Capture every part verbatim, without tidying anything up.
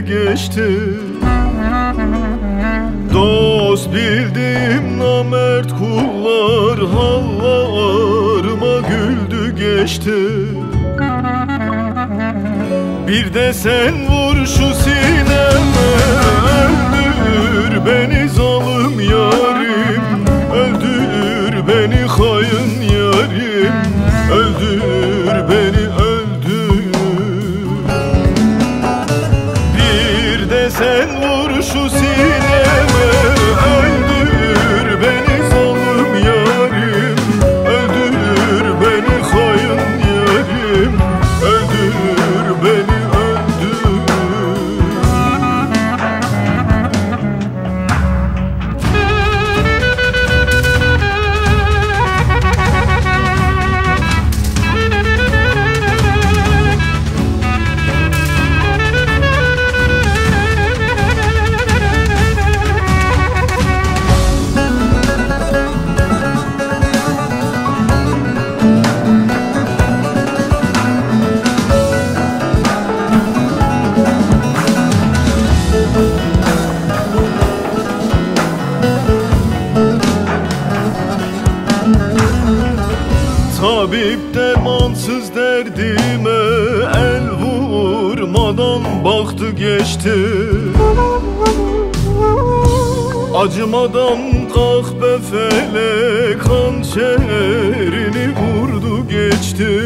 geçti. Dost bildiğim namert kullar hallarıma güldü geçti. Bir de sen vur şu sineme, öldür beni zalim yarim, öldür beni hain yarim, öldür beni öldür. Bir de sen vur şu sineme, öldür beni zalim yarim, öldür beni hain yarim, öldür beni. Tabip dermansız derdime el vurmadan baktı geçti. Acımadan kahpe felek hançerini vurdu geçti.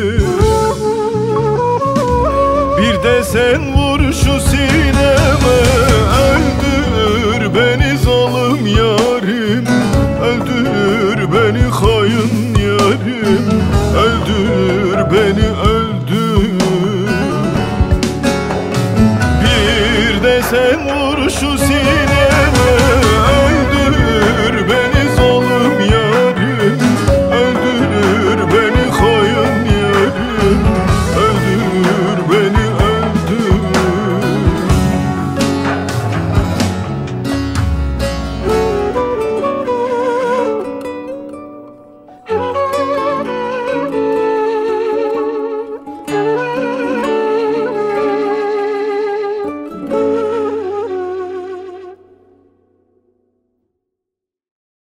Bir de sen vur şu sineme, öldür beni zalim yarim, öldür beni hain yarim, öldür beni öldür. Bir de sen vur şu sineme, öldür beni zalim yarim, öldür beni hain yarim, öldür beni öldür. Thank you.